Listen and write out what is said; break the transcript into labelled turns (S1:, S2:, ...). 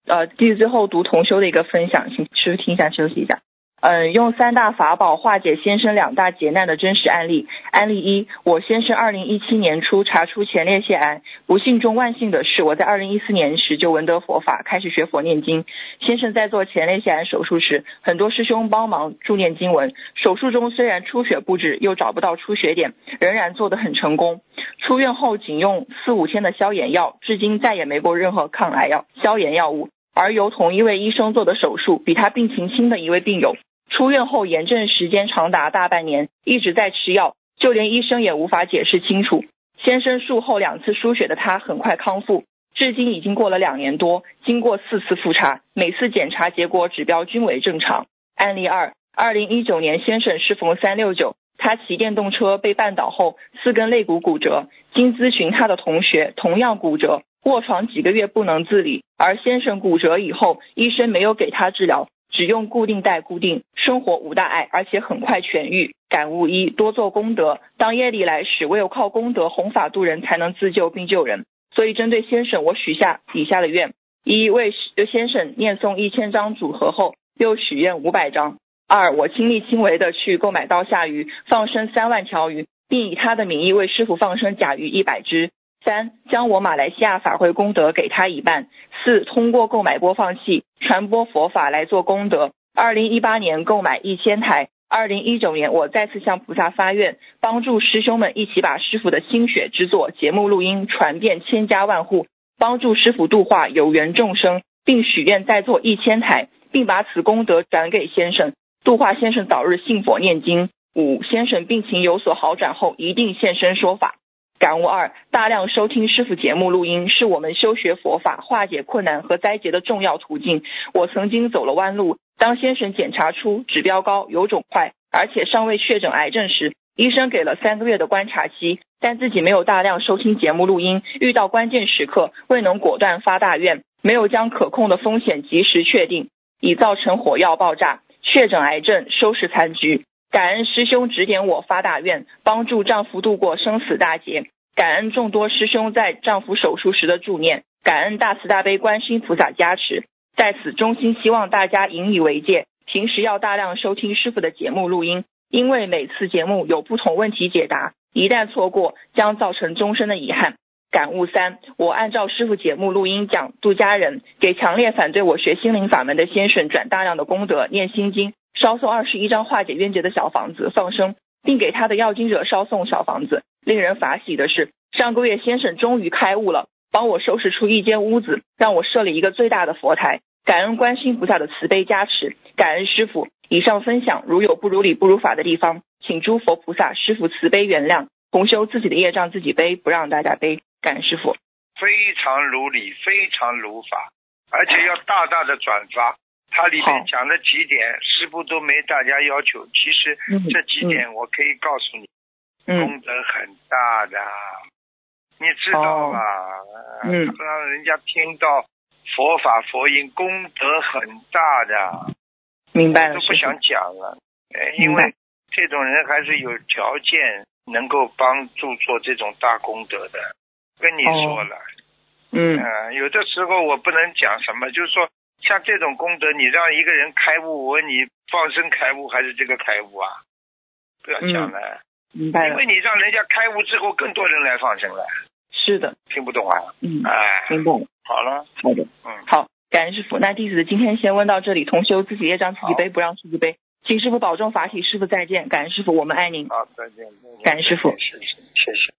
S1: 弟子最后读同修的一个分享，请师父听一下，休息一下。用3大法宝化解先生2大劫难的真实案例。案例1，我先生2017年初查出前列腺癌，不幸中万幸的是，我在2014年时就闻得佛法，开始学佛念经。先生在做前列腺癌手术时，很多师兄帮忙助念经文，手术中虽然出血不止，又找不到出血点，仍然做得很成功。出院后仅用4-5天的消炎药，至今再也没过任何抗癌药、消炎药物。而由同一位医生做的手术，比他病情轻的一位病友，出院后炎症时间长达大半年，一直在吃药，就连医生也无法解释清楚。先生术后2次输血的他很快康复，至今已经过了2年多，经过4次复查，每次检查结果指标均为正常。案例2， 2019年先生适逢369，他骑电动车被绊倒后4根肋骨骨折，经咨询他的同学同样骨折，卧床几个月不能自理，而先生骨折以后，医生没有给他治疗，只用固定带固定，生活无大碍，而且很快痊愈。感悟1，多做功德，当业力来时，唯有靠功德弘法度人，才能自救并救人。所以针对先生，我许下以下的愿：1，为先生念诵1000张组合后，又许愿500张。2，我亲力亲为的去购买刀下鱼，放生3万条鱼，并以他的名义为师父放生甲鱼100只。3，将我马来西亚法会功德给他一半。4，通过购买播放器传播佛法来做功德。2018年购买1000台。2019年我再次向菩萨发愿，帮助师兄们一起把师父的心血之作节目录音传遍千家万户，帮助师父度化有缘众生，并许愿再做1000台，并把此功德转给先生，度化先生早日信佛念经。5，先生病情有所好转后，一定现身说法。感悟2，大量收听师父节目录音是我们修学佛法、化解困难和灾劫的重要途径。我曾经走了弯路，当先生检查出指标高、有肿块，而且尚未确诊癌症时，医生给了3个月的观察期，但自己没有大量收听节目录音，遇到关键时刻未能果断发大愿，没有将可控的风险及时确定，已造成火药爆炸，确诊癌症，收拾残局。感恩师兄指点我发大愿，帮助丈夫度过生死大劫，感恩众多师兄在丈夫手术时的助念，感恩大慈大悲观世音菩萨加持。在此衷心希望大家引以为戒，平时要大量收听师父的节目录音，因为每次节目有不同问题解答，一旦错过将造成终身的遗憾。感悟3，我按照师父节目录音讲度家人，给强烈反对我学心灵法门的先生转大量的功德，念心经，烧送21张化解冤结的小房子放生，并给他的要经者烧送小房子。令人法喜的是，上个月先生终于开悟了，帮我收拾出一间屋子，让我设了一个最大的佛台。感恩观世音菩萨的慈悲加持，感恩师父。以上分享如有不如理不如法的地方，请诸佛菩萨师父慈悲原谅，同修自己的业障自己背，不让大家背。感恩师父。
S2: 非常如理，非常如法，而且要大大的转发。它里面讲的几点师父都没大家要求，其实这几点我可以告诉你，功德很大的，你知道吧？让人家听到佛法佛音，功德很大的。
S1: 明白了，
S2: 都不想讲了，因为这种人还是有条件能够帮助做这种大功德的。跟你说了，有的时候我不能讲什么，就是说像这种功德，你让一个人开悟，我问你放生开悟还是这个开悟啊？不要讲了，
S1: 明白了。
S2: 因为你让人家开悟之后，更多人来放生了。
S1: 是的，
S2: 听不懂啊？
S1: 明白了。
S2: 好了，
S1: 好的，好，感恩师父。那弟子今天先问到这里，同修自己业障自己背，不让师父背。请师父保重法体，师父再见。感恩师父，我们爱您。
S2: 好，再见。
S1: 感恩师父，
S2: 谢谢。